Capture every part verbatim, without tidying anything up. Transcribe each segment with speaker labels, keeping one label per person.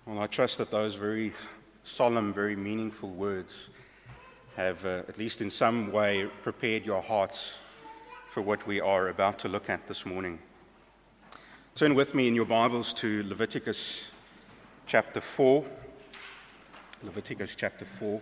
Speaker 1: Well, I trust that those very solemn, very meaningful words have, uh, at least in some way, prepared your hearts for what we are about to look at this morning. Turn with me in your Bibles to Leviticus chapter four. Leviticus chapter four.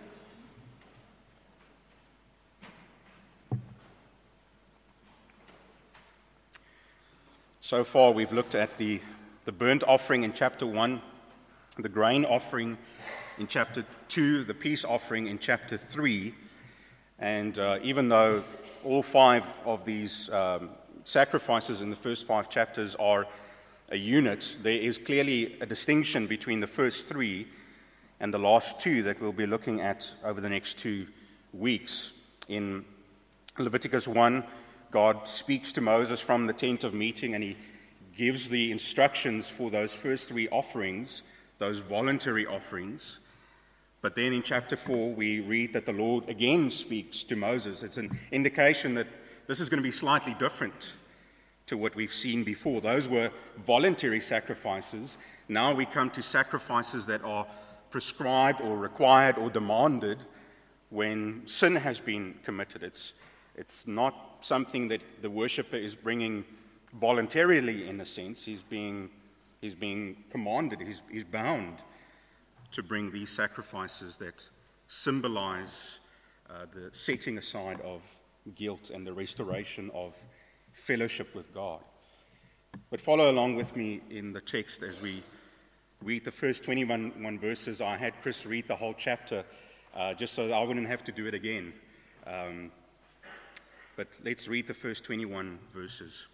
Speaker 1: So far, we've looked at the, the burnt offering in chapter one, the grain offering in chapter two, the peace offering in chapter three. And uh, even though all five of these um, sacrifices in the first five chapters are a unit, there is clearly a distinction between the first three and the last two that we'll be looking at over the next two weeks. In Leviticus one, God speaks to Moses from the tent of meeting, and he gives the instructions for those first three offerings, those voluntary offerings. But then in chapter four, we read that the Lord again speaks to Moses. It's an indication that this is going to be slightly different to what we've seen before. Those were voluntary sacrifices. Now we come to sacrifices that are prescribed or required or demanded when sin has been committed. It's, it's not something that the worshiper is bringing voluntarily, in a sense. He's being, he's being commanded, he's, he's bound to bring these sacrifices that symbolize uh, the setting aside of guilt and the restoration of fellowship with God. But follow along with me in the text as we read the first twenty-one one verses. I had Chris read the whole chapter uh, just so that I wouldn't have to do it again. Um, but let's read the first twenty-one verses.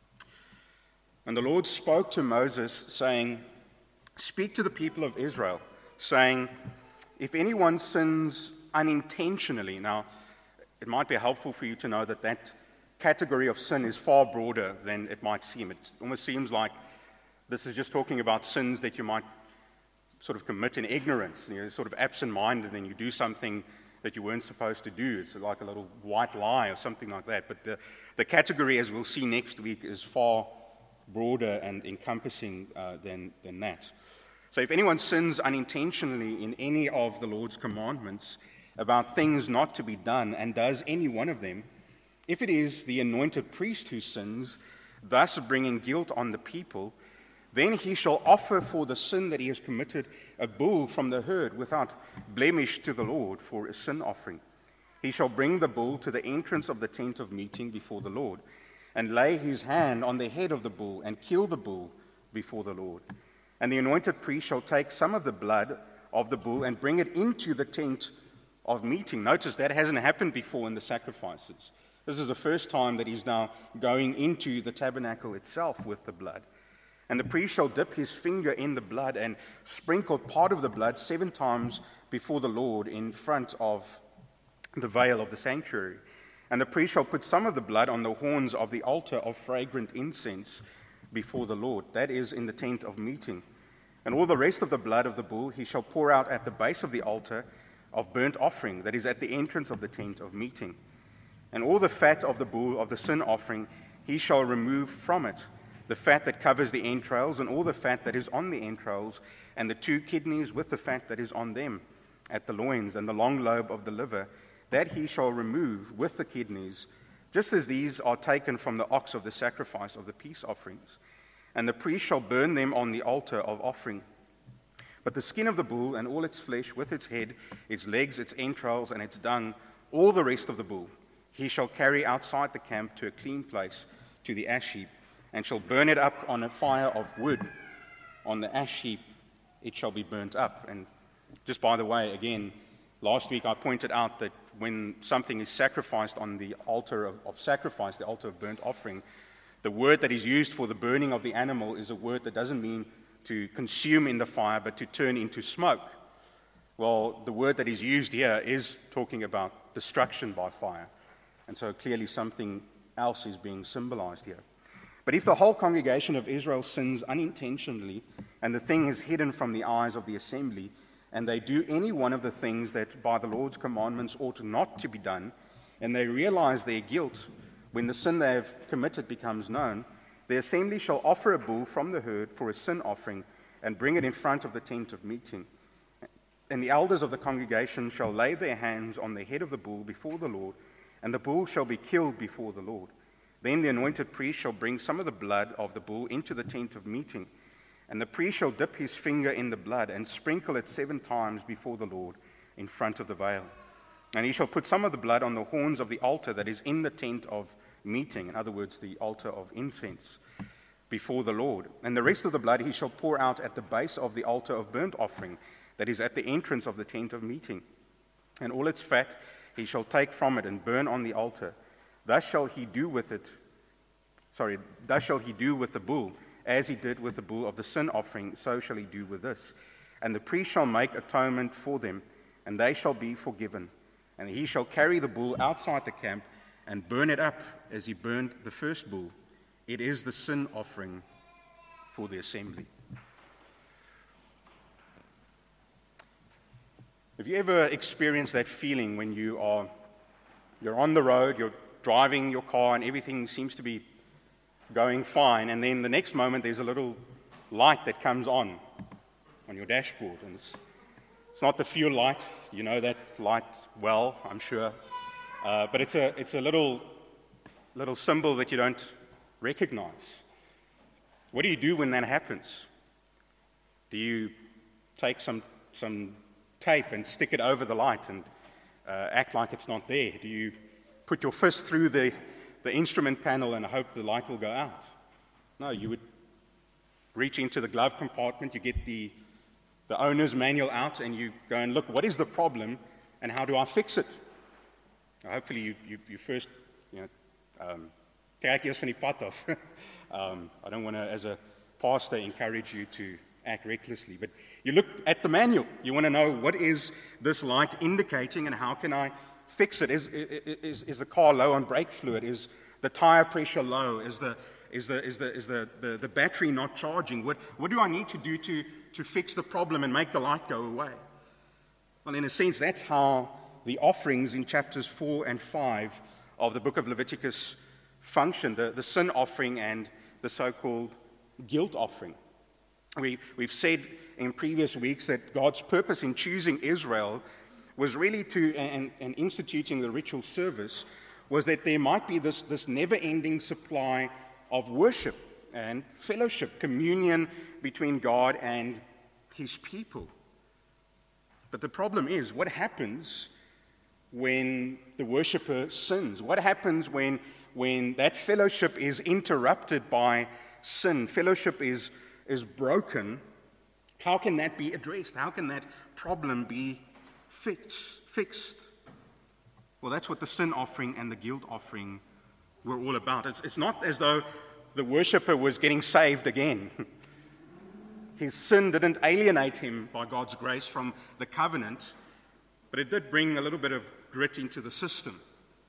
Speaker 1: And the Lord spoke to Moses, saying, "Speak to the people of Israel, saying, if anyone sins unintentionally." Now, it might be helpful for you to know that that category of sin is far broader than it might seem. It almost seems like this is just talking about sins that you might sort of commit in ignorance. You're sort of absent-minded and you do something that you weren't supposed to do. It's like a little white lie or something like that. But the, the category, as we'll see next week, is far broader and encompassing uh, than, than that. So if anyone sins unintentionally in any of the Lord's commandments about things not to be done and does any one of them, if it is the anointed priest who sins, thus bringing guilt on the people, then he shall offer for the sin that he has committed a bull from the herd without blemish to the Lord for a sin offering. He shall bring the bull to the entrance of the tent of meeting before the Lord, and lay his hand on the head of the bull, and kill the bull before the Lord. And the anointed priest shall take some of the blood of the bull and bring it into the tent of meeting. Notice that hasn't happened before in the sacrifices. This is the first time that he's now going into the tabernacle itself with the blood. And the priest shall dip his finger in the blood and sprinkle part of the blood seven times before the Lord in front of the veil of the sanctuary. And the priest shall put some of the blood on the horns of the altar of fragrant incense before the Lord. That is in the tent of meeting. And all the rest of the blood of the bull he shall pour out at the base of the altar of burnt offering, that is at the entrance of the tent of meeting. And all the fat of the bull of the sin offering he shall remove from it, the fat that covers the entrails, and all the fat that is on the entrails, and the two kidneys with the fat that is on them, at the loins, and the long lobe of the liver, that he shall remove with the kidneys, just as these are taken from the ox of the sacrifice of the peace offerings. And the priest shall burn them on the altar of offering. But the skin of the bull and all its flesh, with its head, its legs, its entrails, and its dung, all the rest of the bull, he shall carry outside the camp to a clean place, to the ash heap, and shall burn it up on a fire of wood. On the ash heap it shall be burnt up. And just by the way, again, last week I pointed out that when something is sacrificed on the altar of, of sacrifice, the altar of burnt offering, the word that is used for the burning of the animal is a word that doesn't mean to consume in the fire, but to turn into smoke. Well, the word that is used here is talking about destruction by fire. And so clearly something else is being symbolized here. But if the whole congregation of Israel sins unintentionally, and the thing is hidden from the eyes of the assembly, and they do any one of the things that by the Lord's commandments ought not to be done, and they realize their guilt when the sin they have committed becomes known, the assembly shall offer a bull from the herd for a sin offering, and bring it in front of the tent of meeting. And the elders of the congregation shall lay their hands on the head of the bull before the Lord, and the bull shall be killed before the Lord. Then the anointed priest shall bring some of the blood of the bull into the tent of meeting, and the priest shall dip his finger in the blood and sprinkle it seven times before the Lord in front of the veil. And he shall put some of the blood on the horns of the altar that is in the tent of meeting, in other words, the altar of incense, before the Lord. And the rest of the blood he shall pour out at the base of the altar of burnt offering that is at the entrance of the tent of meeting. And all its fat he shall take from it and burn on the altar. Thus shall he do with it, sorry, thus shall he do with the bull, as he did with the bull of the sin offering, so shall he do with this. And the priest shall make atonement for them, and they shall be forgiven. And he shall carry the bull outside the camp and burn it up as he burned the first bull. It is the sin offering for the assembly. Have you ever experienced that feeling when you are you're on the road, you're driving your car, and everything seems to be going fine, and then the next moment there's a little light that comes on on your dashboard, and it's, it's not the fuel light, you know that light well, I'm sure, uh, but it's a it's a little little symbol that you don't recognize. What do you do when that happens? Do you take some some tape and stick it over the light and uh, act like it's not there? Do you put your fist through the, the instrument panel and hope the light will go out? No, you would reach into the glove compartment, you get the, the owner's manual out, and you go and look, what is the problem and how do I fix it? Now, hopefully you, you, you first, you know, um, kyk eers van die pad af. um, I don't want to, as a pastor, encourage you to act recklessly, but you look at the manual. You want to know, what is this light indicating and how can I fix it? Is, is, is the car low on brake fluid? Is the tire pressure low? Is the is the is the is the, the, the battery not charging? What what do I need to do to, to fix the problem and make the light go away? Well, in a sense, that's how the offerings in chapters four and five of the book of Leviticus function, the, the sin offering and the so-called guilt offering. We, we've said in previous weeks that God's purpose in choosing Israel was really to, and, and instituting the ritual service, was that there might be this, this never-ending supply of worship and fellowship, communion between God and his people. But the problem is, what happens when the worshiper sins? What happens when, when that fellowship is interrupted by sin? Fellowship is is broken. How can that be addressed? How can that problem be fixed? fixed? Well, that's what the sin offering and the guilt offering were all about. It's, it's not as though the worshiper was getting saved again. His sin didn't alienate him by God's grace from the covenant, but it did bring a little bit of grit into the system.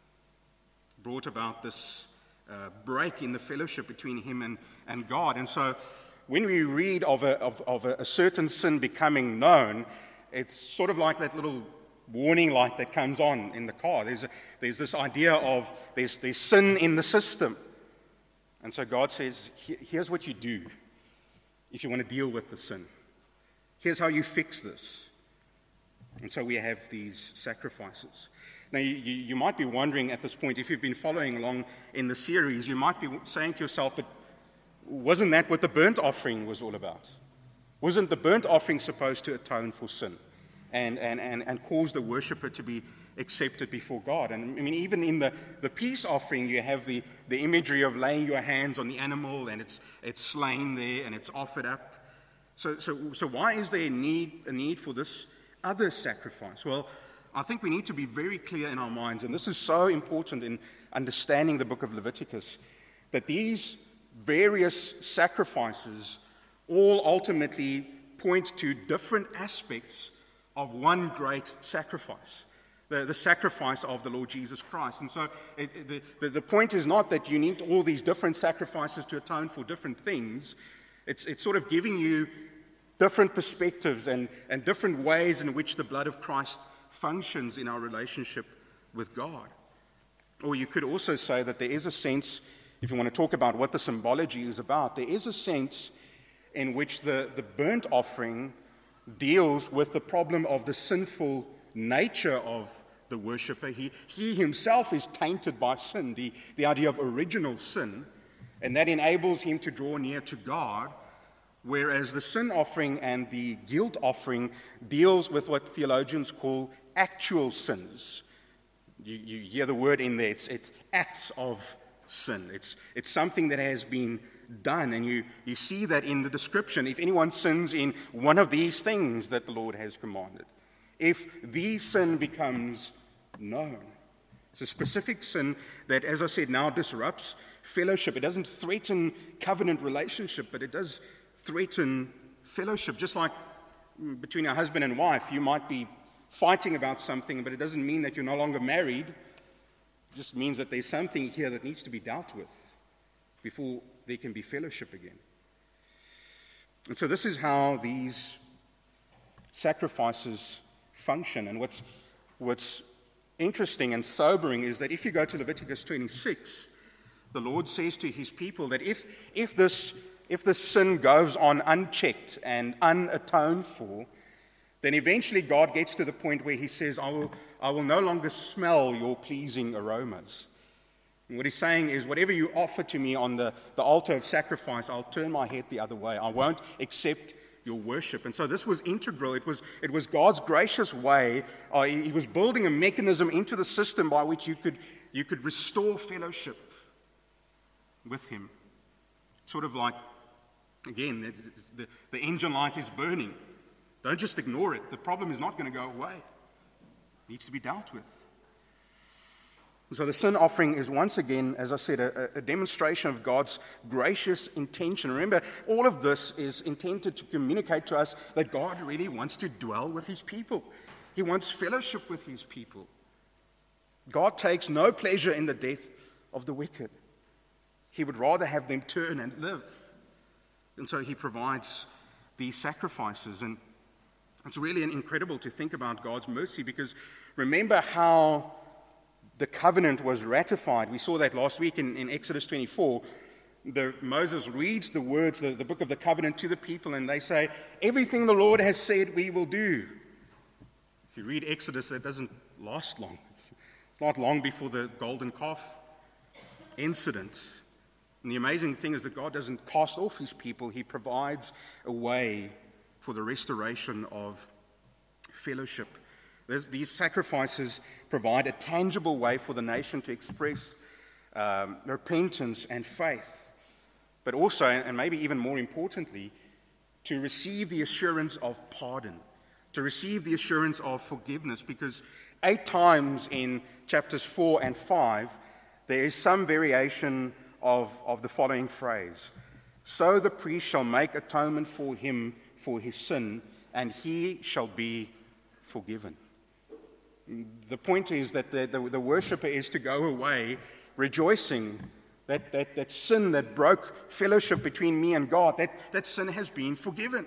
Speaker 1: It brought about this uh, break in the fellowship between him and, and God. And so when we read of a, of, of a certain sin becoming known, it's sort of like that little warning light that comes on in the car. There's, a, there's this idea of there's, there's sin in the system. And so God says, here's what you do if you want to deal with the sin. Here's how you fix this. And so we have these sacrifices. Now, you, you might be wondering at this point, if you've been following along in the series, you might be saying to yourself, but wasn't that what the burnt offering was all about? Wasn't the burnt offering supposed to atone for sin and, and, and, and cause the worshiper to be accepted before God? And I mean, even in the, the peace offering, you have the, the imagery of laying your hands on the animal and it's, it's slain there and it's offered up. So, so, so why is there a need, a need for this other sacrifice? Well, I think we need to be very clear in our minds, and this is so important in understanding the book of Leviticus, that these various sacrifices all ultimately point to different aspects of one great sacrifice, the, the sacrifice of the Lord Jesus Christ. And so it, it, the, the point is not that you need all these different sacrifices to atone for different things. It's, it's sort of giving you different perspectives and, and different ways in which the blood of Christ functions in our relationship with God. Or you could also say that there is a sense, if you want to talk about what the symbology is about, there is a sense in which the, the burnt offering deals with the problem of the sinful nature of the worshiper. He, he himself is tainted by sin, the, the idea of original sin, and that enables him to draw near to God, whereas the sin offering and the guilt offering deals with what theologians call actual sins. You, you hear the word in there, it's, it's acts of sin. It's, it's something that has been done, and you, you see that in the description. If anyone sins in one of these things that the Lord has commanded, if the sin becomes known, it's a specific sin that, as I said, now disrupts fellowship. It doesn't threaten covenant relationship, but it does threaten fellowship. Just like between a husband and wife, you might be fighting about something, but it doesn't mean that you're no longer married. It just means that there's something here that needs to be dealt with before there can be fellowship again. And so this is how these sacrifices function. And what's, what's interesting and sobering is that if you go to Leviticus twenty-six, the Lord says to his people that if, if, this, if this sin goes on unchecked and unatoned for, then eventually God gets to the point where he says, I will, I will no longer smell your pleasing aromas. And what he's saying is, whatever you offer to me on the, the altar of sacrifice, I'll turn my head the other way. I won't accept your worship. And so this was integral. It was, it was God's gracious way. Uh, he, he was building a mechanism into the system by which you could, you could restore fellowship with him. Sort of like, again, the, the, the engine light is burning. Don't just ignore it. The problem is not going to go away. It needs to be dealt with. So the sin offering is once again, as I said, a, a demonstration of God's gracious intention. Remember, all of this is intended to communicate to us that God really wants to dwell with his people. He wants fellowship with his people. God takes no pleasure in the death of the wicked. He would rather have them turn and live. And so he provides these sacrifices. And it's really incredible to think about God's mercy, because remember how the covenant was ratified. We saw that last week in, in Exodus twenty-four. The, Moses reads the words, the, the book of the covenant to the people, and they say, everything the Lord has said we will do. If you read Exodus, that doesn't last long. It's, it's not long before the golden calf incident. And the amazing thing is that God doesn't cast off his people. He provides a way for the restoration of fellowship. There's, these sacrifices provide a tangible way for the nation to express um, repentance and faith, but also, and maybe even more importantly, to receive the assurance of pardon, to receive the assurance of forgiveness, because eight times in chapters four and five, there is some variation of, of the following phrase. So the priest shall make atonement for him for his sin, and he shall be forgiven. The point is that the, the, the worshiper is to go away rejoicing that, that, that sin that broke fellowship between me and God, that, that sin has been forgiven.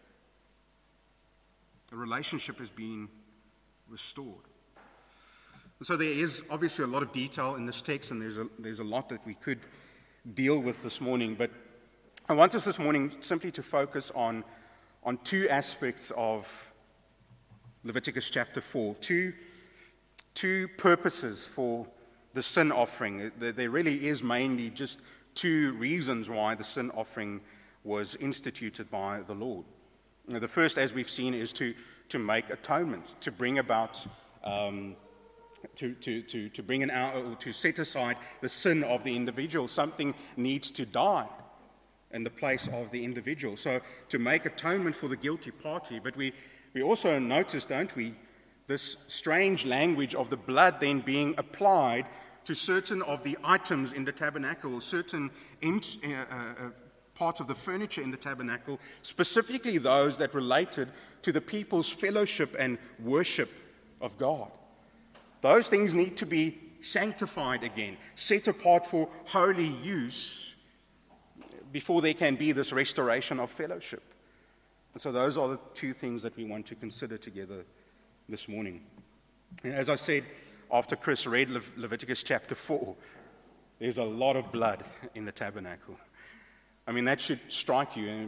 Speaker 1: The relationship has been restored. And so there is obviously a lot of detail in this text, and there's a, there's a lot that we could deal with this morning. But I want us this morning simply to focus on, on two aspects of Leviticus chapter four, two Two purposes for the sin offering. There really is mainly just two reasons why the sin offering was instituted by the Lord. The first, as we've seen, is to, to make atonement, to bring about, um, to, to, to, to bring an out, or to set aside the sin of the individual. Something needs to die in the place of the individual. So to make atonement for the guilty party. But we, we also notice, don't we, this strange language of the blood then being applied to certain of the items in the tabernacle, certain in, uh, uh, parts of the furniture in the tabernacle, specifically those that related to the people's fellowship and worship of God. Those things need to be sanctified again, set apart for holy use before there can be this restoration of fellowship. And so those are the two things that we want to consider together this morning. And as I said, after Chris read Le- Leviticus chapter four, there's a lot of blood in the tabernacle. I mean, that should strike you, and we,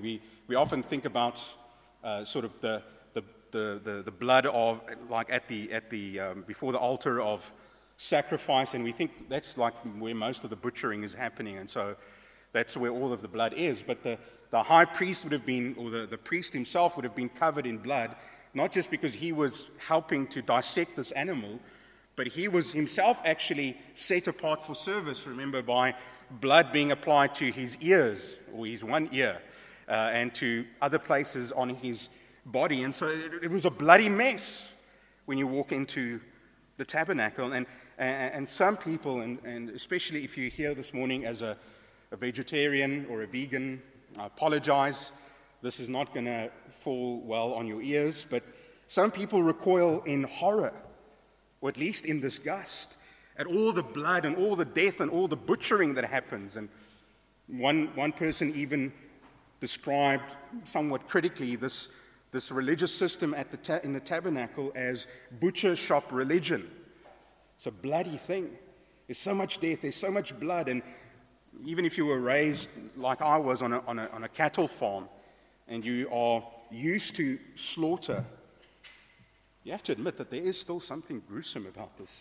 Speaker 1: we often think about uh, sort of the, the, the, the, the blood of, like at the, at the um, before the altar of sacrifice, and we think that's like where most of the butchering is happening, and so that's where all of the blood is. But the, the high priest would have been, or the, the priest himself would have been covered in blood, not just because he was helping to dissect this animal, but he was himself actually set apart for service, remember, by blood being applied to his ears, or his one ear, uh, and to other places on his body. And so it, it was a bloody mess when you walk into the tabernacle. And, and, and some people, and, and especially if you're here this morning as a, a vegetarian or a vegan, I apologize. This is not going to fall well on your ears, but some people recoil in horror, or at least in disgust, at all the blood and all the death and all the butchering that happens. And one, one person even described somewhat critically this, this religious system at the ta- in the tabernacle as butcher shop religion. It's a bloody thing. There's so much death, there's so much blood, and even if you were raised like I was on a, on a, on a cattle farm, and you are used to slaughter, you have to admit that there is still something gruesome about this.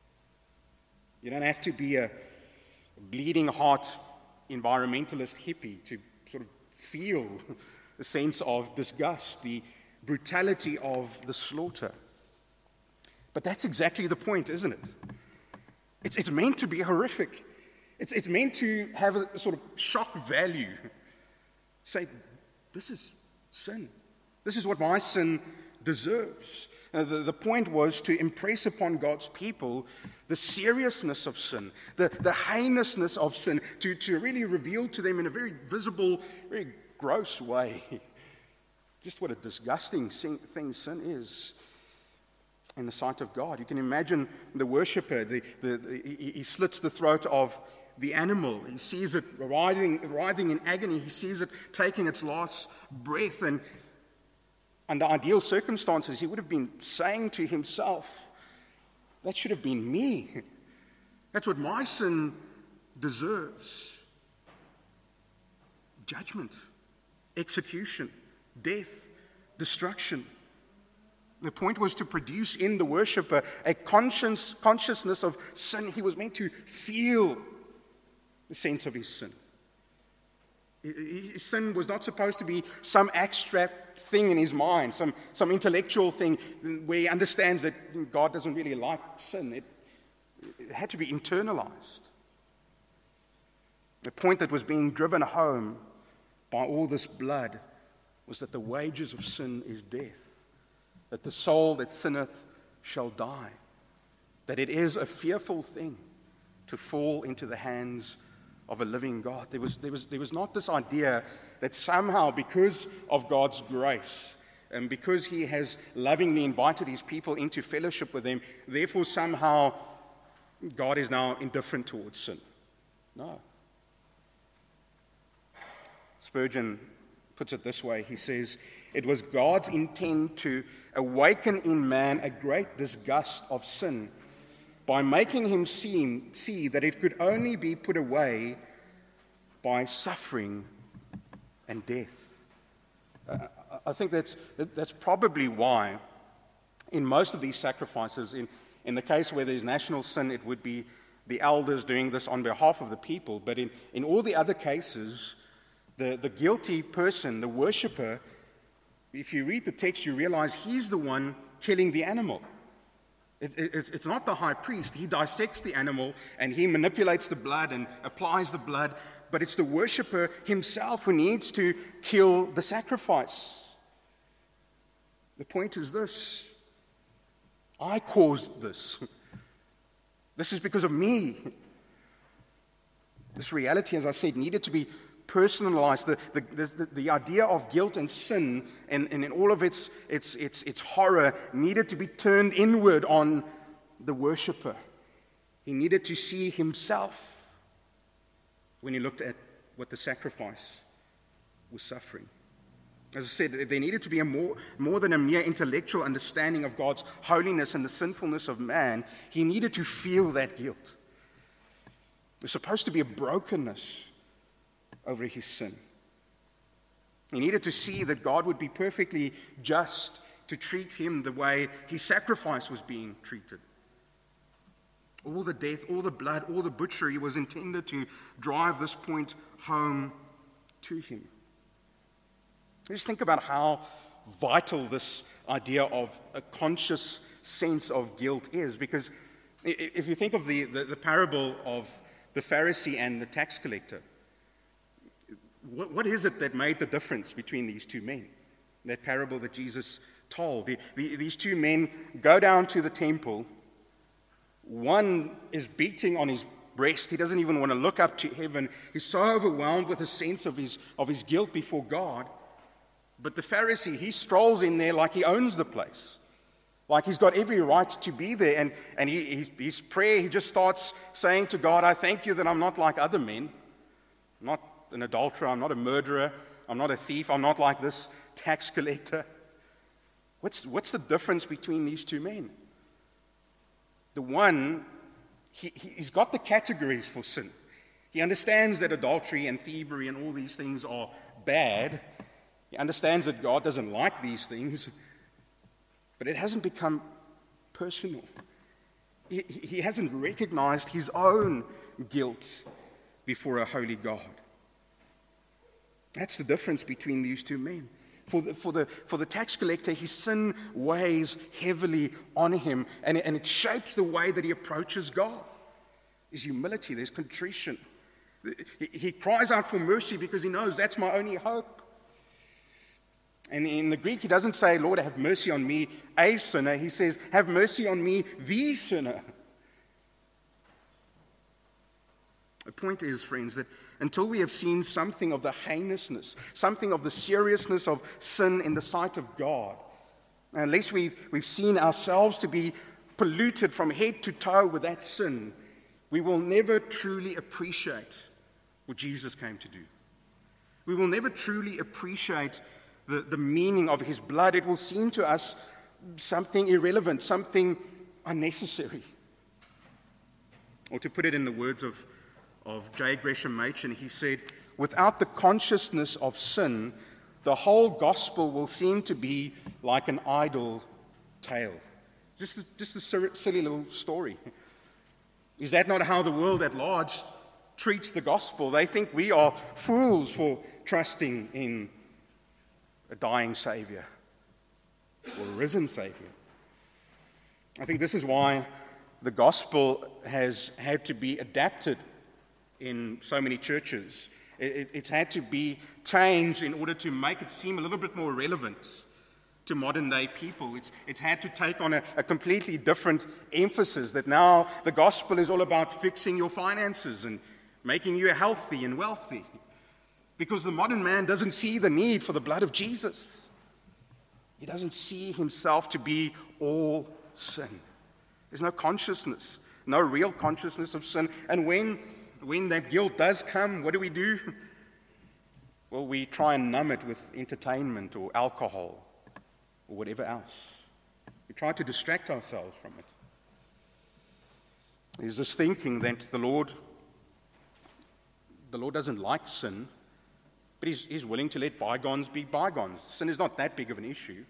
Speaker 1: You don't have to be a bleeding heart environmentalist hippie to sort of feel the sense of disgust, the brutality of the slaughter. But that's exactly the point, isn't it? It's, it's meant to be horrific. It's, it's meant to have a sort of shock value. Say, this is sin. This is what my sin deserves. Uh, the, the point was to impress upon God's people the seriousness of sin, the, the heinousness of sin, to, to really reveal to them in a very visible, very gross way just what a disgusting sin, thing sin is in the sight of God. You can imagine the worshiper, the, the, the, he, he slits the throat of the animal. He sees it writhing, writhing in agony. He sees it taking its last breath, and under ideal circumstances, he would have been saying to himself, that should have been me. That's what my sin deserves. Judgment, execution, death, destruction. The point was to produce in the worshiper a conscience, consciousness of sin. He was meant to feel the sense of his sin. His sin was not supposed to be some abstract thing in his mind, some, some intellectual thing where he understands that God doesn't really like sin. It, it had to be internalized. The point that was being driven home by all this blood was that the wages of sin is death, that the soul that sinneth shall die, that it is a fearful thing to fall into the hands of a living God. There was, there was, there was not this idea that somehow, because of God's grace and because he has lovingly invited his people into fellowship with him, therefore somehow God is now indifferent towards sin. No. Spurgeon puts it this way. He says, it was God's intent to awaken in man a great disgust of sin by making him see, see that it could only be put away by suffering and death. Uh, I think that's, that's probably why in most of these sacrifices, in, in the case where there's national sin, it would be the elders doing this on behalf of the people. But in, in all the other cases, the, the guilty person, the worshiper, if you read the text, you realize he's the one killing the animal. It, it, it's, it's not the high priest. He dissects the animal and he manipulates the blood and applies the blood, but it's the worshiper himself who needs to kill the sacrifice. The point is this: I caused this. This is because of me. This reality, as I said, needed to be personalized. The, the, the, the idea of guilt and sin and, and in all of its, its, its, its horror needed to be turned inward on the worshiper. He needed to see himself when he looked at what the sacrifice was suffering. As I said, there needed to be a more, more than a mere intellectual understanding of God's holiness and the sinfulness of man. He needed to feel that guilt. There's supposed to be a brokenness over his sin. He needed to see that God would be perfectly just to treat him the way his sacrifice was being treated. All the death, all the blood, all the butchery was intended to drive this point home to him. Just think about how vital this idea of a conscious sense of guilt is, because if you think of the, the, the parable of the Pharisee and the tax collector, what, what is it that made the difference between these two men? That parable that Jesus told. The, the, these two men go down to the temple. One is beating on his breast. He doesn't even want to look up to heaven. He's so overwhelmed with a sense of his, of his guilt before God. But the Pharisee, he strolls in there like he owns the place. Like he's got every right to be there. And, and he, his, his prayer, he just starts saying to God, I thank you that I'm not like other men. I'm not an adulterer. I'm not a murderer. I'm not a thief. I'm not like this tax collector. What's, what's the difference between these two men? The one, he, he's got the categories for sin. He understands that adultery and thievery and all these things are bad. He understands that God doesn't like these things. But it hasn't become personal. He, he hasn't recognized his own guilt before a holy God. That's the difference between these two men. For the, for the, for the tax collector, his sin weighs heavily on him, and, and it shapes the way that he approaches God. There's humility, there's contrition. He, he cries out for mercy because he knows that's my only hope. And in the Greek, he doesn't say, Lord, have mercy on me, a sinner. He says, have mercy on me, the sinner. The point is, friends, that until we have seen something of the heinousness, something of the seriousness of sin in the sight of God, unless we've, we've seen ourselves to be polluted from head to toe with that sin, we will never truly appreciate what Jesus came to do. We will never truly appreciate the, the meaning of his blood. It will seem to us something irrelevant, something unnecessary. Or to put it in the words of of J. Gresham Machen, he said, without the consciousness of sin, the whole gospel will seem to be like an idle tale. Just a, just a silly little story. Is that not how the world at large treats the gospel? They think we are fools for trusting in a dying Savior or a risen Savior. I think this is why the gospel has had to be adapted in so many churches. It, it's had to be changed in order to make it seem a little bit more relevant to modern day people. It's, it's had to take on a, a completely different emphasis, that now the gospel is all about fixing your finances and making you healthy and wealthy. Because the modern man doesn't see the need for the blood of Jesus. He doesn't see himself to be all sin. There's no consciousness, no real consciousness of sin. And when When that guilt does come, what do we do? Well, we try and numb it with entertainment or alcohol or whatever else. We try to distract ourselves from it. There's this thinking that the Lord, the Lord doesn't like sin, but he's, he's willing to let bygones be bygones. Sin is not that big of an issue.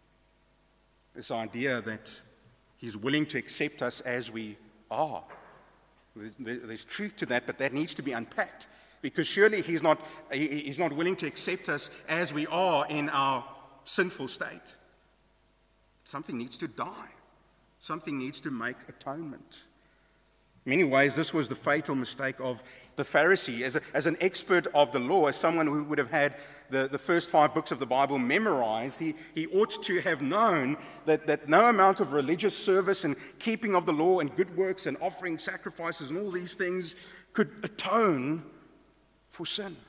Speaker 1: This idea that he's willing to accept us as we are. There's truth to that, but that needs to be unpacked, because surely he's not, he's not willing to accept us as we are in our sinful state. Something needs to die. Something needs to make atonement. In many ways, this was the fatal mistake of the Pharisee. As, a, as an expert of the law, as someone who would have had the, the first five books of the Bible memorized, he, he ought to have known that, that no amount of religious service and keeping of the law and good works and offering sacrifices and all these things could atone for sin.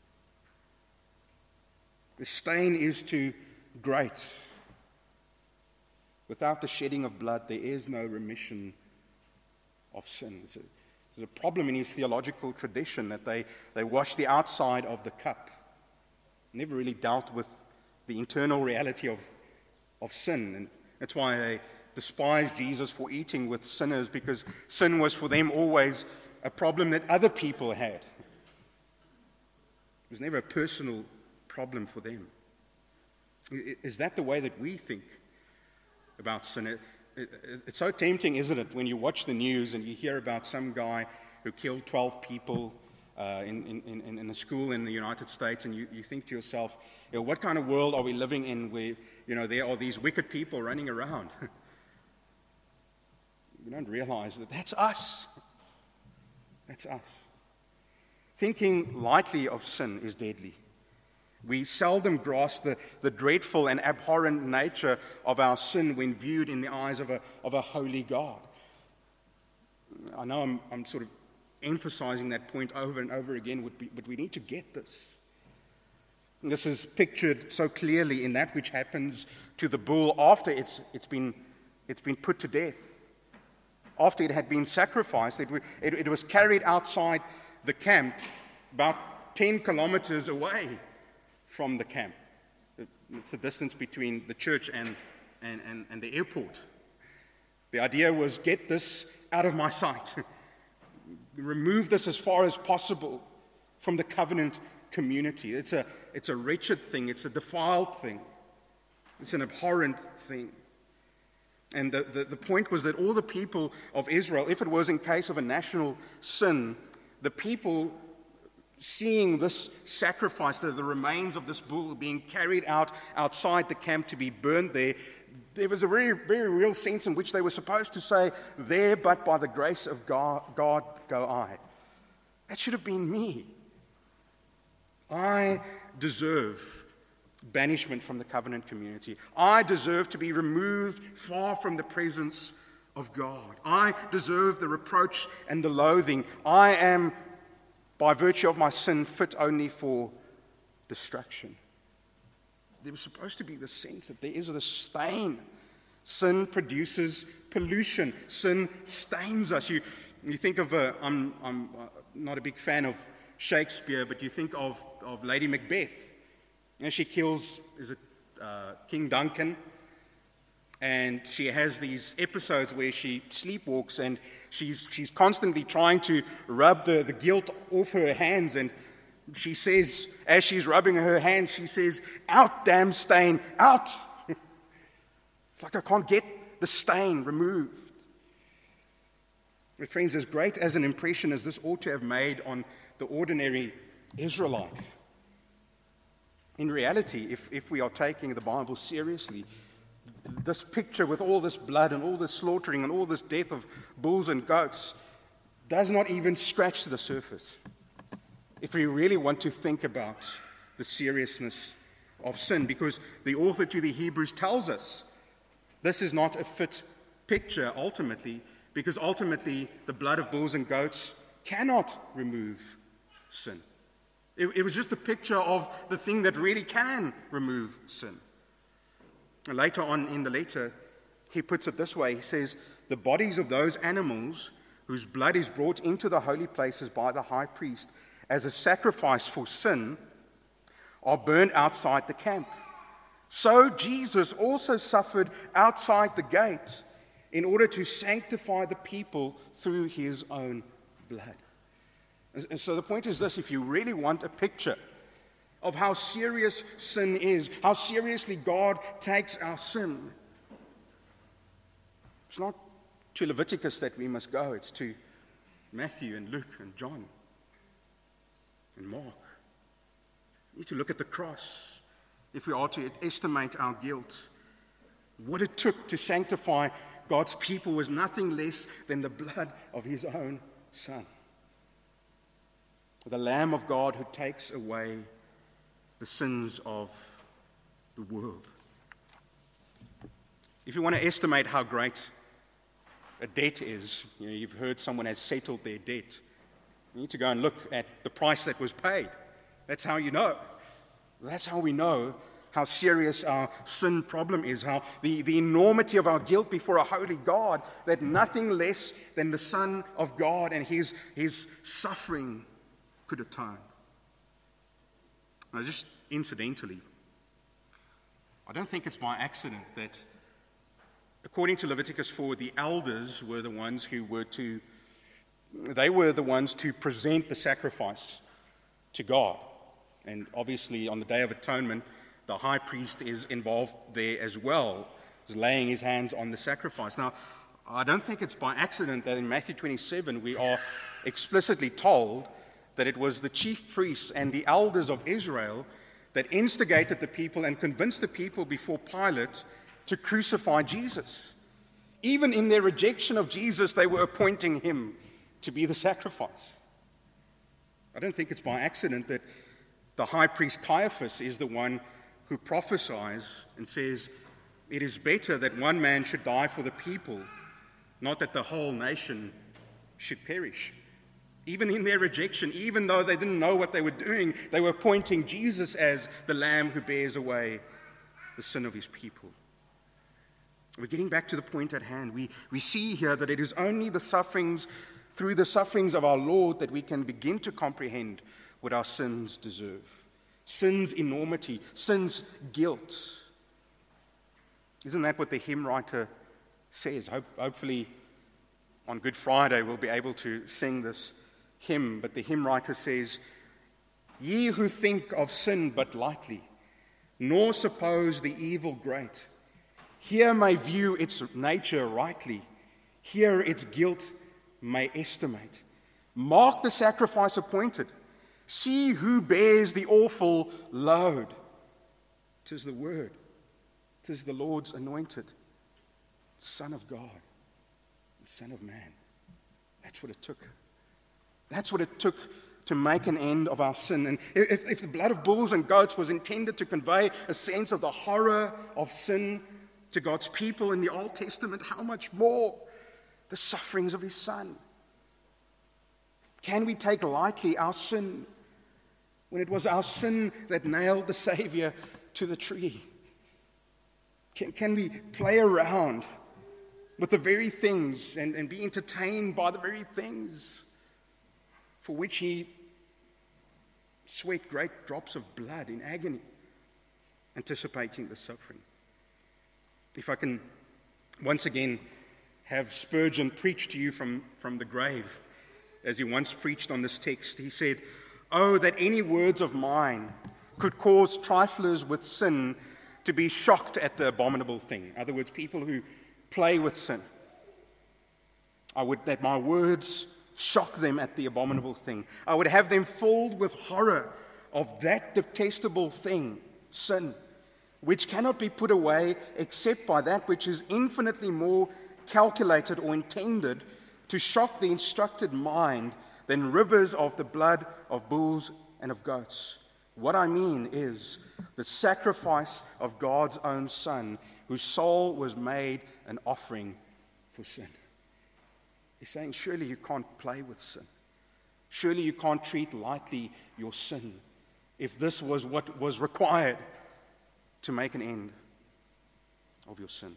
Speaker 1: The stain is too great. Without the shedding of blood, there is no remission of sin. There's a, there's a problem in his theological tradition that they, they wash the outside of the cup. Never really dealt with the internal reality of, of sin. And that's why they despised Jesus for eating with sinners, because sin was for them always a problem that other people had. It was never a personal problem for them. Is that the way that we think about sin? It, it, it's so tempting, isn't it, when you watch the news and you hear about some guy who killed twelve people uh, in, in, in, in a school in the United States, and you, you think to yourself, you know, what kind of world are we living in where, you know, there are these wicked people running around? We don't realize that that's us. That's us. Thinking lightly of sin is deadly. We seldom grasp the, the dreadful and abhorrent nature of our sin when viewed in the eyes of a, of a holy God. I know I'm, I'm sort of emphasizing that point over and over again, but we, but we need to get this. This is pictured so clearly in that which happens to the bull after it's, it's, been, it's been put to death. After it had been sacrificed, it, it, it was carried outside the camp about ten kilometers away from the camp. It's the distance between the church and, and, and, and the airport. The idea was, get this out of my sight. Remove this as far as possible from the covenant community. It's a, it's a wretched thing. It's a defiled thing. It's an abhorrent thing. And the, the, the point was that all the people of Israel, if it was in case of a national sin, the people seeing this sacrifice, the, the remains of this bull being carried out outside the camp to be burned there, there was a very, very real sense in which they were supposed to say, there but by the grace of God, God go I. That should have been me. I deserve banishment from the covenant community. I deserve to be removed far from the presence of God. I deserve the reproach and the loathing. I am, by virtue of my sin, fit only for destruction. There was supposed to be the sense that there is this stain. Sin produces pollution. Sin stains us. You, you think of, a, I'm, I'm not a big fan of Shakespeare, but you think of, of Lady Macbeth. You know, she kills, is it uh, King Duncan? And she has these episodes where she sleepwalks and she's, she's constantly trying to rub the, the guilt off her hands. And she says, as she's rubbing her hands, she says, out, damn stain, out. It's like I can't get the stain removed. But friends, as great as an impression as this ought to have made on the ordinary Israelite, in reality, if, if we are taking the Bible seriously, this picture with all this blood and all this slaughtering and all this death of bulls and goats does not even scratch the surface. If we really want to think about the seriousness of sin, because the author to the Hebrews tells us this is not a fit picture ultimately, because ultimately the blood of bulls and goats cannot remove sin. It, it was just a picture of the thing that really can remove sin. And later on in the letter, he puts it this way. He says, the bodies of those animals whose blood is brought into the holy places by the high priest as a sacrifice for sin are burned outside the camp. So Jesus also suffered outside the gate in order to sanctify the people through his own blood. And so the point is this: if you really want a picture of how serious sin is, how seriously God takes our sin, it's not to Leviticus that we must go, it's to Matthew and Luke and John and Mark. We need to look at the cross if we are to estimate our guilt. What it took to sanctify God's people was nothing less than the blood of his own Son, the Lamb of God who takes away the sins of the world. If you want to estimate how great a debt is, you know, you've heard someone has settled their debt. You need to go and look at the price that was paid. That's how you know. That's how we know how serious our sin problem is, how the, the enormity of our guilt before a holy God, that nothing less than the Son of God and his, his suffering could atone. Now, just incidentally, I don't think it's by accident that, according to Leviticus four, the elders were the ones who were to, they were the ones to present the sacrifice to God. And obviously, on the Day of Atonement, the high priest is involved there as well, is laying his hands on the sacrifice. Now, I don't think it's by accident that in Matthew twenty-seven we are explicitly told that it was the chief priests and the elders of Israel that instigated the people and convinced the people before Pilate to crucify Jesus. Even in their rejection of Jesus, they were appointing him to be the sacrifice. I don't think it's by accident that the high priest Caiaphas is the one who prophesies and says, it is better that one man should die for the people, not that the whole nation should perish. Even in their rejection, even though they didn't know what they were doing, they were appointing Jesus as the Lamb who bears away the sin of his people. We're getting back to the point at hand. We, we see here that it is only the sufferings, through the sufferings of our Lord, that we can begin to comprehend what our sins deserve. Sin's enormity, sin's guilt. Isn't that what the hymn writer says? Hope, hopefully on Good Friday we'll be able to sing this hymn. But the hymn writer says, "Ye who think of sin but lightly, nor suppose the evil great, here may view its nature rightly, here its guilt may estimate. Mark the sacrifice appointed, see who bears the awful load. 'Tis the Word, 'tis the Lord's anointed, Son of God, the Son of Man." That's what it took. That's what it took to make an end of our sin. And if, if the blood of bulls and goats was intended to convey a sense of the horror of sin to God's people in the Old Testament, how much more the sufferings of his Son? Can we take lightly our sin when it was our sin that nailed the Savior to the tree? Can, can we play around with the very things and, and be entertained by the very things for which he sweat great drops of blood in agony, anticipating the suffering? If I can once again have Spurgeon preach to you from, from the grave, as he once preached on this text, he said, "Oh, that any words of mine could cause triflers with sin to be shocked at the abominable thing." In other words, people who play with sin. I would that my words shock them at the abominable thing. I would have them filled with horror of that detestable thing, sin, which cannot be put away except by that which is infinitely more calculated or intended to shock the instructed mind than rivers of the blood of bulls and of goats. What I mean is the sacrifice of God's own Son, whose soul was made an offering for sin. He's saying, surely you can't play with sin. Surely you can't treat lightly your sin if this was what was required to make an end of your sin.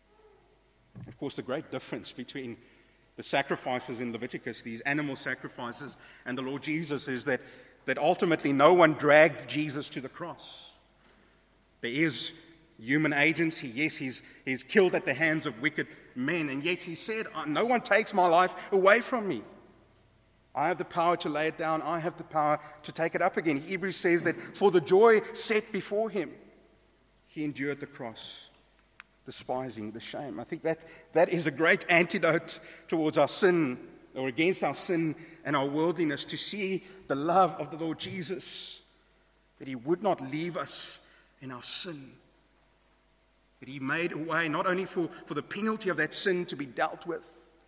Speaker 1: Of course, the great difference between the sacrifices in Leviticus, these animal sacrifices, and the Lord Jesus is that, that ultimately no one dragged Jesus to the cross. There is human agency. Yes, he's, he's killed at the hands of wicked men, and yet he said, no one takes my life away from me. I have the power to lay it down. I have the power to take it up again. Hebrews says that for the joy set before him, he endured the cross, despising the shame. I think that that is a great antidote towards our sin, or against our sin and our worldliness, to see the love of the Lord Jesus, that he would not leave us in our sin, that he made a way not only for, for the penalty of that sin to be dealt with,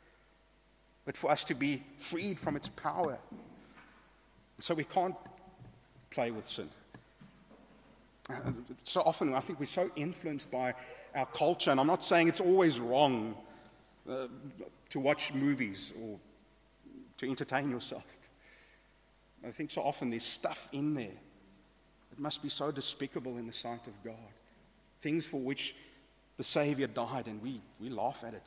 Speaker 1: but for us to be freed from its power. So we can't play with sin. Uh, so often I think we're so influenced by our culture, and I'm not saying it's always wrong uh, to watch movies or to entertain yourself. I think so often there's stuff in there that must be so despicable in the sight of God. Things for which the Savior died, and we, we laugh at it.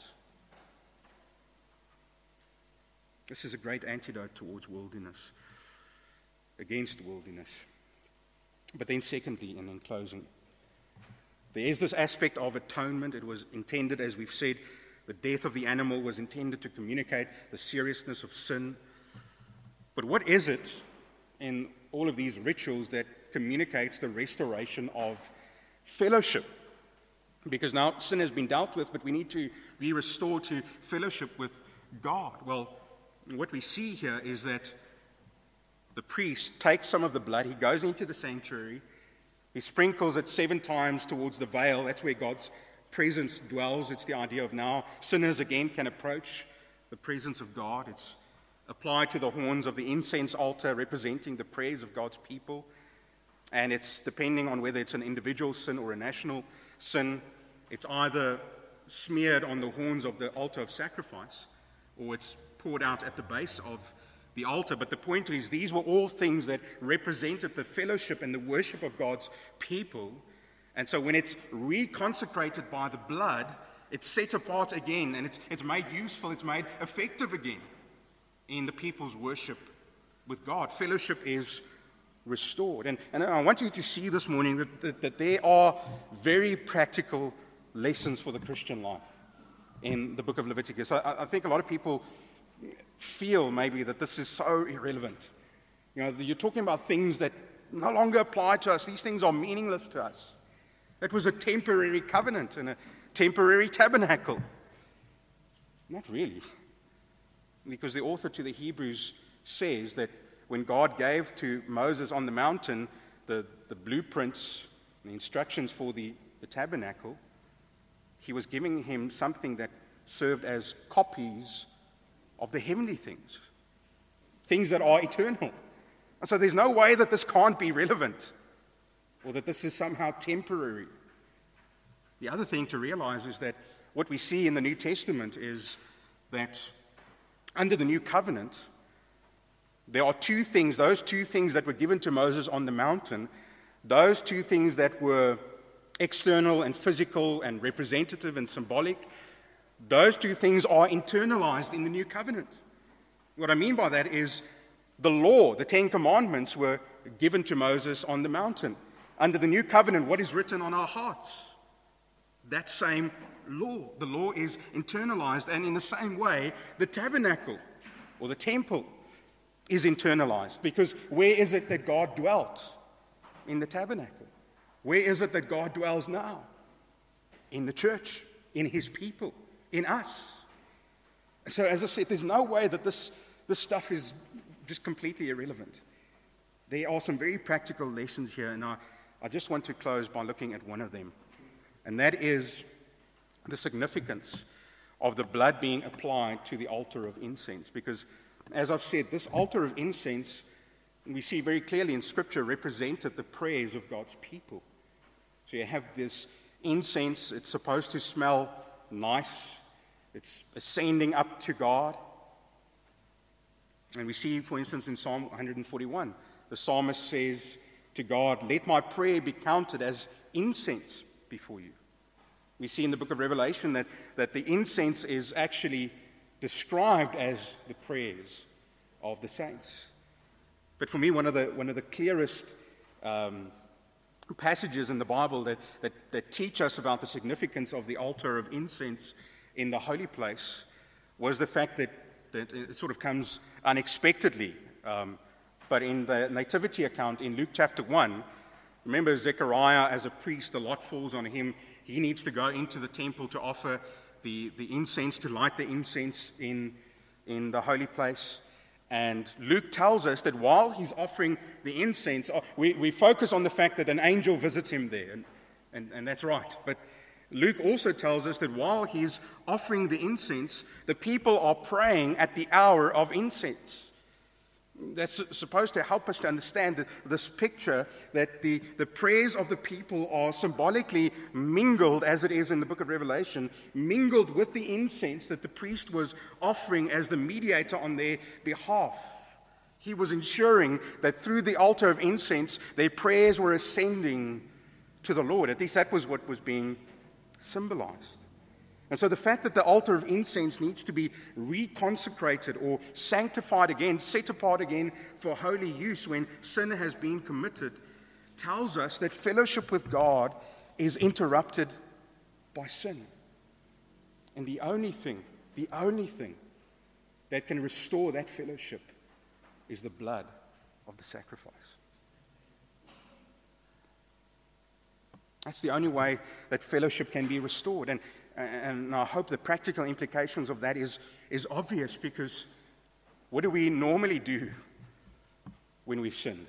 Speaker 1: This is a great antidote towards worldliness, against worldliness. But then secondly, and in closing, there is this aspect of atonement. It was intended, as we've said, the death of the animal was intended to communicate the seriousness of sin. But what is it in all of these rituals that communicates the restoration of fellowship. Because now sin has been dealt with, but we need to be restored to fellowship with God. Well, what we see here is that the priest takes some of the blood, he goes into the sanctuary, he sprinkles it seven times towards the veil. That's where God's presence dwells. It's the idea of now sinners again can approach the presence of God. It's applied to the horns of the incense altar representing the prayers of God's people. And it's depending on whether it's an individual sin or a national sin, it's either smeared on the horns of the altar of sacrifice or it's poured out at the base of the altar. But the point is, these were all things that represented the fellowship and the worship of God's people. And so when it's reconsecrated by the blood, it's set apart again, and it's, it's made useful, it's made effective again in the people's worship with God. Fellowship is restored. And, and I want you to see this morning that, that, that there are very practical lessons for the Christian life in the book of Leviticus. I, I think a lot of people feel maybe that this is so irrelevant. You know, you're talking about things that no longer apply to us. These things are meaningless to us. It was a temporary covenant and a temporary tabernacle. Not really. Because the author to the Hebrews says that when God gave to Moses on the mountain the, the blueprints, the instructions for the, the tabernacle, he was giving him something that served as copies of the heavenly things, things that are eternal. And so there's no way that this can't be relevant or that this is somehow temporary. The other thing to realize is that what we see in the New Testament is that under the new covenant, there are two things, those two things that were given to Moses on the mountain, those two things that were external and physical and representative and symbolic, those two things are internalized in the new covenant. What I mean by that is the law, the Ten Commandments, were given to Moses on the mountain. Under the new covenant, what is written on our hearts? That same law. The law is internalized, and in the same way, the tabernacle or the temple is internalized. Because where is it that God dwelt? In the tabernacle. Where is it that God dwells now? In the church, in his people, in us. So as I said, there's no way that this, this stuff is just completely irrelevant. There are some very practical lessons here, and I, I just want to close by looking at one of them. And that is the significance of the blood being applied to the altar of incense. Because, as I've said, this altar of incense, we see very clearly in Scripture, represented the prayers of God's people. So you have this incense, it's supposed to smell nice, it's ascending up to God. And we see, for instance, in Psalm one forty-one, the psalmist says to God, "Let my prayer be counted as incense before you." We see in the book of Revelation that, that the incense is actually described as the prayers of the saints. But for me, one of the, one of the clearest um, passages in the Bible that, that, that teach us about the significance of the altar of incense in the holy place was the fact that, that it sort of comes unexpectedly. Um, but in the nativity account in Luke chapter one, remember Zechariah as a priest, the lot falls on him. He needs to go into the temple to offer the, the incense, to light the incense in, in the holy place. And Luke tells us that while he's offering the incense, we, we focus on the fact that an angel visits him there, and, and, and that's right. But Luke also tells us that while he's offering the incense, the people are praying at the hour of incense. That's supposed to help us to understand that this picture that the, the prayers of the people are symbolically mingled, as it is in the book of Revelation, mingled with the incense that the priest was offering as the mediator on their behalf. He was ensuring that through the altar of incense, their prayers were ascending to the Lord. At least that was what was being symbolized. And so the fact that the altar of incense needs to be reconsecrated or sanctified again, set apart again for holy use when sin has been committed, tells us that fellowship with God is interrupted by sin. And the only thing, the only thing that can restore that fellowship is the blood of the sacrifice. That's the only way that fellowship can be restored. And, and I hope the practical implications of that is, is obvious, because what do we normally do when we've sinned?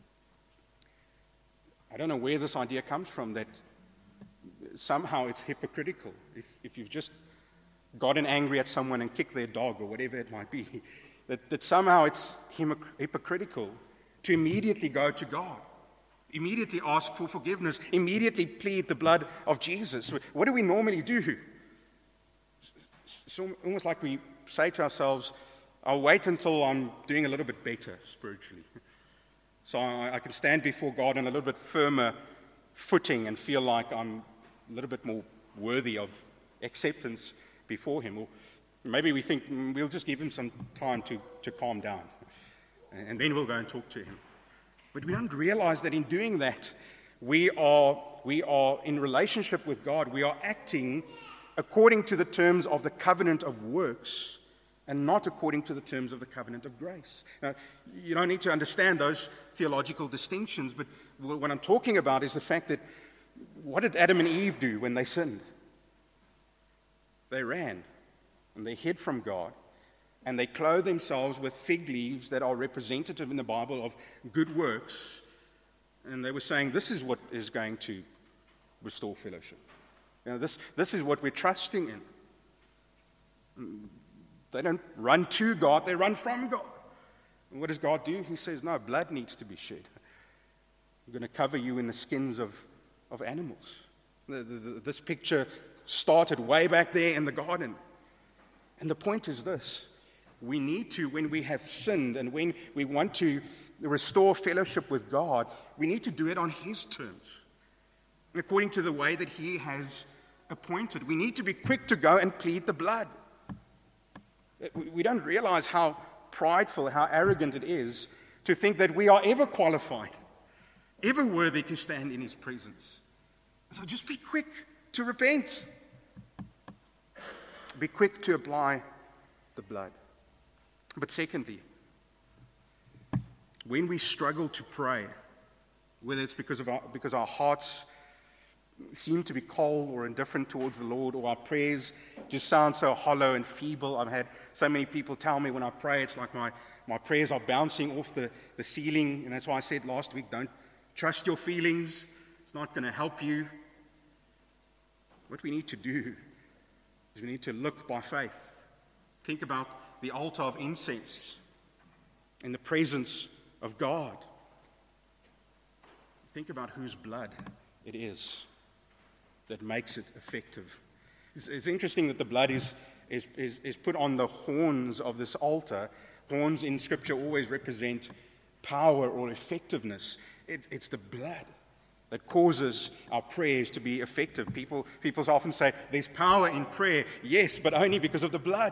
Speaker 1: I don't know where this idea comes from, that somehow it's hypocritical. If, if you've just gotten angry at someone and kicked their dog or whatever it might be, that, that somehow it's hypocritical to immediately go to God, immediately ask for forgiveness, immediately plead the blood of Jesus. What do we normally do? It's almost like we say to ourselves, I'll wait until I'm doing a little bit better spiritually, so I, I can stand before God on a little bit firmer footing and feel like I'm a little bit more worthy of acceptance before Him. Or maybe we think mm, we'll just give Him some time to, to calm down, and then we'll go and talk to Him. But we don't realize that in doing that, we are, we are in relationship with God. We are acting according to the terms of the covenant of works, and not according to the terms of the covenant of grace. Now, you don't need to understand those theological distinctions, but what I'm talking about is the fact that what did Adam and Eve do when they sinned? They ran, and they hid from God, and they clothed themselves with fig leaves that are representative in the Bible of good works, and they were saying, this is what is going to restore fellowship. You know, this, this is what we're trusting in. They don't run to God, they run from God. And what does God do? He says, no, blood needs to be shed. I'm going to cover you in the skins of, of animals. The, the, the, this picture started way back there in the garden. And the point is this. We need to, when we have sinned and when we want to restore fellowship with God, we need to do it on His terms, according to the way that He has appointed. We need to be quick to go and plead the blood. We don't realize how prideful, how arrogant it is to think that we are ever qualified, ever worthy to stand in His presence. So just be quick to repent. Be quick to apply the blood. But secondly, when we struggle to pray, whether it's because of our, because our hearts seem to be cold or indifferent towards the Lord, or our prayers just sound so hollow and feeble. I've had so many people tell me when I pray, it's like my, my prayers are bouncing off the, the ceiling, and that's why I said last week, don't trust your feelings. It's not going to help you. What we need to do is we need to look by faith. Think about the altar of incense in the presence of God. Think about whose blood it is that makes it effective. It's, it's interesting that the blood is, is, is, is put on the horns of this altar. Horns in Scripture always represent power or effectiveness. It, it's the blood that causes our prayers to be effective. People, people often say, there's power in prayer. Yes, but only because of the blood.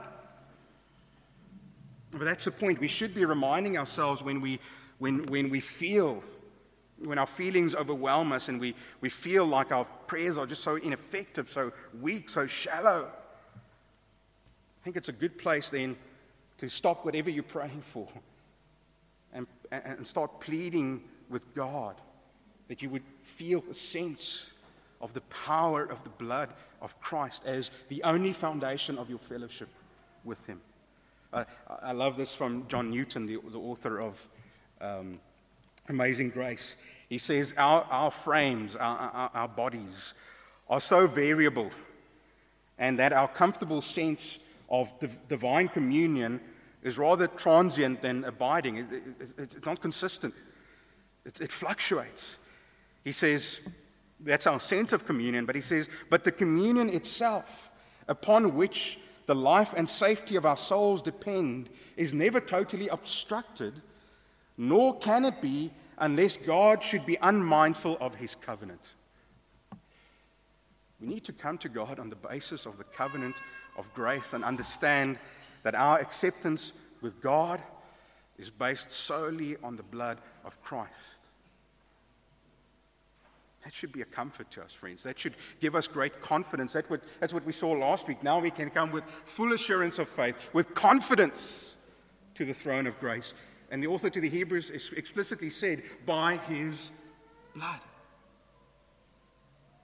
Speaker 1: But that's the point. We should be reminding ourselves when we, when, when we feel When our feelings overwhelm us and we, we feel like our prayers are just so ineffective, so weak, so shallow, I think it's a good place then to stop whatever you're praying for and, and start pleading with God that you would feel a sense of the power of the blood of Christ as the only foundation of your fellowship with Him. Uh, I love this from John Newton, the, the author of Um, Amazing Grace. He says, our, our frames, our, our, our bodies are so variable, and that our comfortable sense of div- divine communion is rather transient than abiding. It, it, it, it's not consistent. It, it fluctuates. He says, that's our sense of communion, but he says, but the communion itself, upon which the life and safety of our souls depend, is never totally obstructed, nor can it be unless God should be unmindful of His covenant. We need to come to God on the basis of the covenant of grace and understand that our acceptance with God is based solely on the blood of Christ. That should be a comfort to us, friends. That should give us great confidence. That's what, that's what we saw last week. Now we can come with full assurance of faith, with confidence to the throne of grace. And the author to the Hebrews explicitly said, by His blood.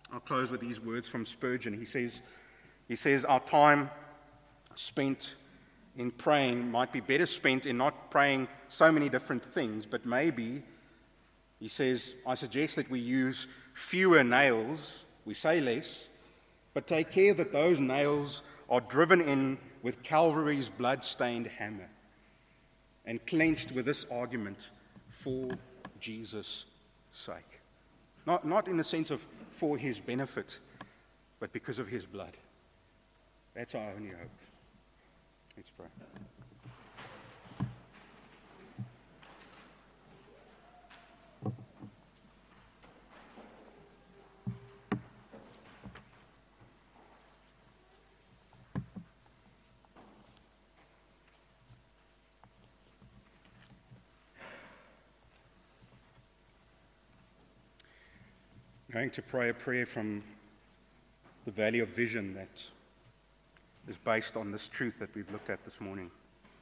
Speaker 1: I'll close with these words from Spurgeon. He says, he says, our time spent in praying might be better spent in not praying so many different things, but maybe, he says, I suggest that we use fewer nails, we say less, but take care that those nails are driven in with Calvary's blood-stained hammer and clenched with this argument, for Jesus' sake. Not, not in the sense of for his benefit, but because of his blood. That's our only hope. Let's pray. I'm going to pray a prayer from the Valley of Vision that is based on this truth that we've looked at this morning.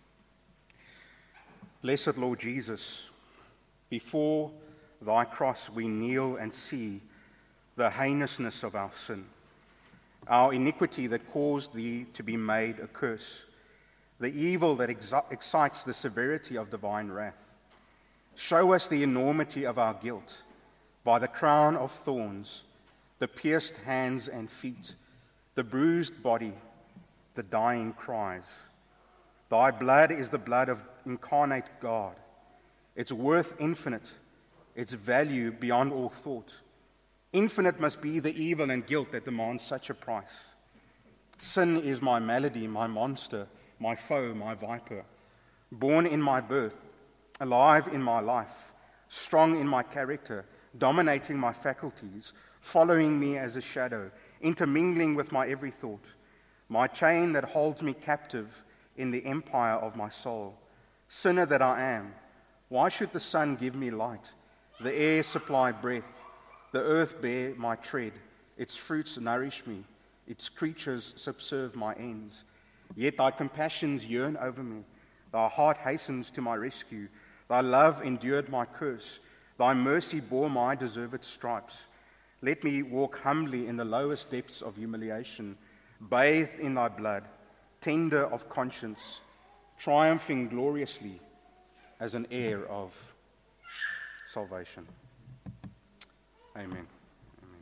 Speaker 1: Blessed Lord Jesus, before thy cross we kneel and see the heinousness of our sin, our iniquity that caused thee to be made a curse, the evil that exi- excites the severity of divine wrath. Show us the enormity of our guilt by the crown of thorns, the pierced hands and feet, the bruised body, the dying cries. Thy blood is the blood of incarnate God, its worth infinite, its value beyond all thought. Infinite must be the evil and guilt that demands such a price. Sin is my malady, my monster, my foe, my viper, born in my birth, alive in my life, strong in my character, dominating my faculties, following me as a shadow, intermingling with my every thought, my chain that holds me captive in the empire of my soul. Sinner that I am, why should the sun give me light, the air supply breath, the earth bear my tread, its fruits nourish me, its creatures subserve my ends? Yet thy compassions yearn over me, thy heart hastens to my rescue, thy love endured my curse, thy mercy bore my deserved stripes. Let me walk humbly in the lowest depths of humiliation, bathed in thy blood, tender of conscience, triumphing gloriously as an heir of salvation. Amen.